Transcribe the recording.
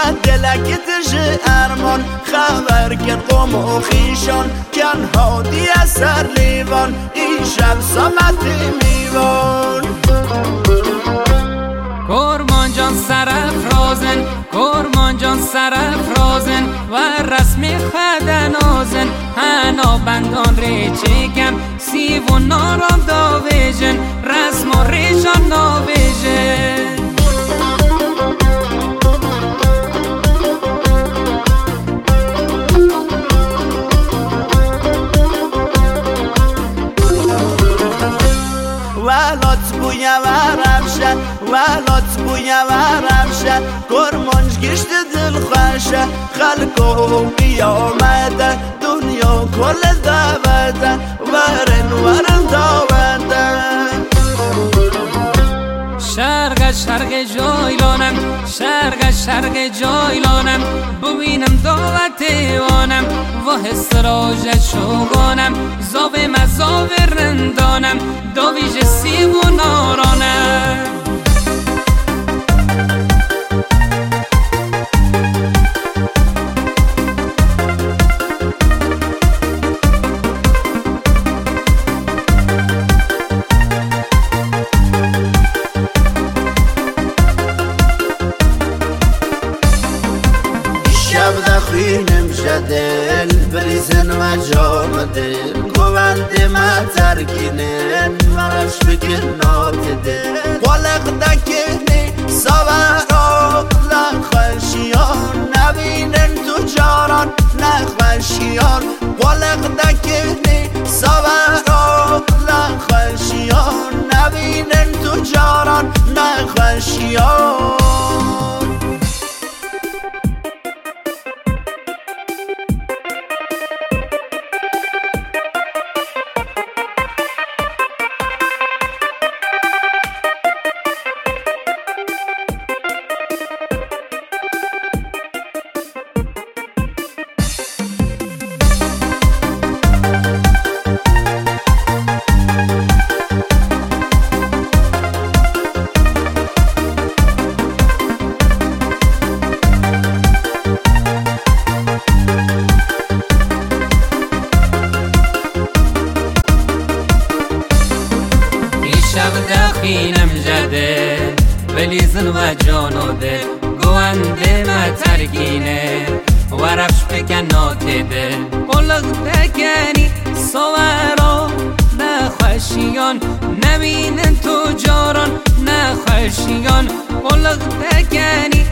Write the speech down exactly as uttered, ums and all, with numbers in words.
دلک تج ارمان خبر که قوم و خیشان کن هادی اثر لیوان این شب سامت میوان کرمان جان سرافرازن کرمان جان سرافرازن و رسمی خدنازن هنا بندان ری چکم سیو و نارام داویجن رسم و ریشان ناویجن ولات بویا ورمشه ولات بویا ورمشه کرمانج گشت دل خوشه خلقو قیامته دنیا کل دعوته ورن ورن داوته شرق شرق جایلانم شرق شرق جایلانم ببینم دعوت وانم و حسراج شوگانم زاو مزاو رندانم داویج سیو و نارانم شب دخوینم جدل بریزن و جام دل گوند ما ترکینن مرش بکن نات دل قلق دکنی سوارا نخوشیان نبینن تو جاران نخوشیان قلق دکنی سوارا نخوشیان نبینن تو جاران نخوشیان شب دخینم جده بلیزن و جان و دل گوانده ما ترکینه و رفش بکنات دل قلق دکنی سوارا نخوشیان نبینن تو جاران نخوشیان قلق دکنی